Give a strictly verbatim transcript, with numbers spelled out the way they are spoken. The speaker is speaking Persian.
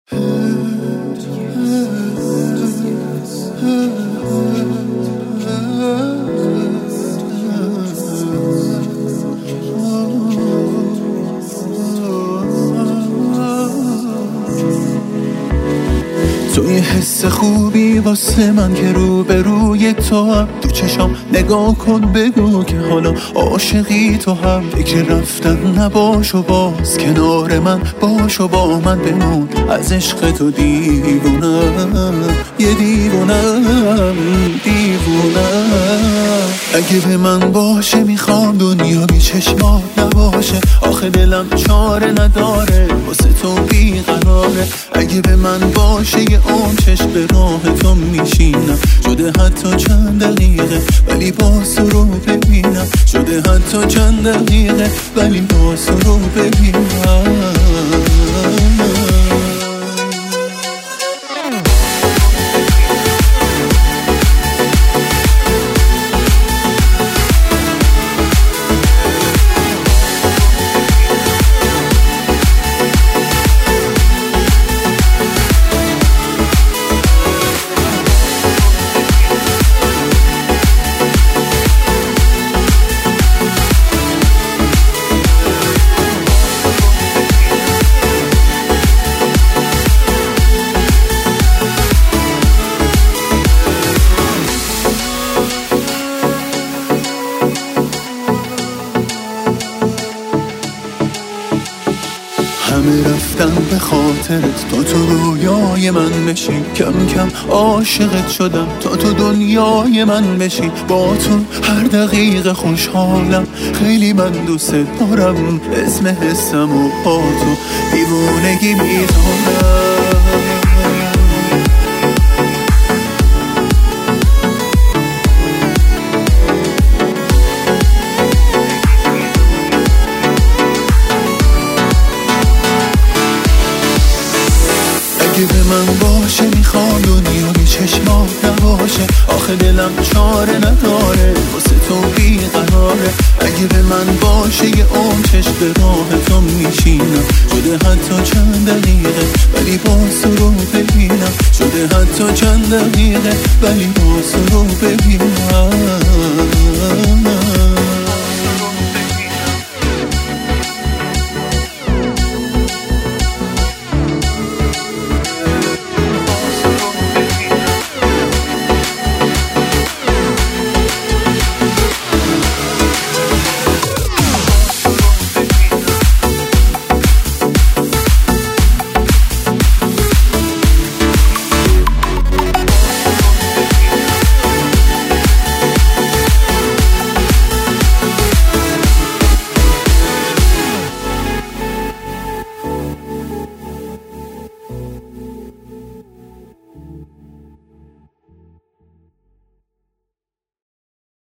تو یه حس خوبی واسه من که رو به روی تو هم تو چشام نگاه کن بگو که حالا عاشقی تو هم فکر رفتن نباش و باز کنار من باش و با من بمون از عشق تو دیوونم یه دیوونم دیوونم اگه به من باشه میخوام دنیا بی چشمات نباشه آخه دلم چاره نداره واسه تو بیقراره اگه به من باشه یه اون چشم به راه تو میشینم شده حتی چند دقیقه ولی باز رو ببینم شده حتی چند دقیقه ولی باز رو ببینم همه رفتم به خاطرت تا تو رویای من بشی کم کم عاشقت شدم تا تو دنیای من بشی با تو هر دقیقه خوشحالم خیلی من دوست دارم اسم حسم و با تو دیوونگی میدونم اگه به من باشه میخوام دنیا بی چشمات نباشه آخه دلم چاره نداره واسه تو بیقراره اگه به من باشه یه اون چشم به راه تو میشینم شده حتی چند دقیقه ولی باز رو ببینم شده حتی چند دقیقه ولی باز رو ببینم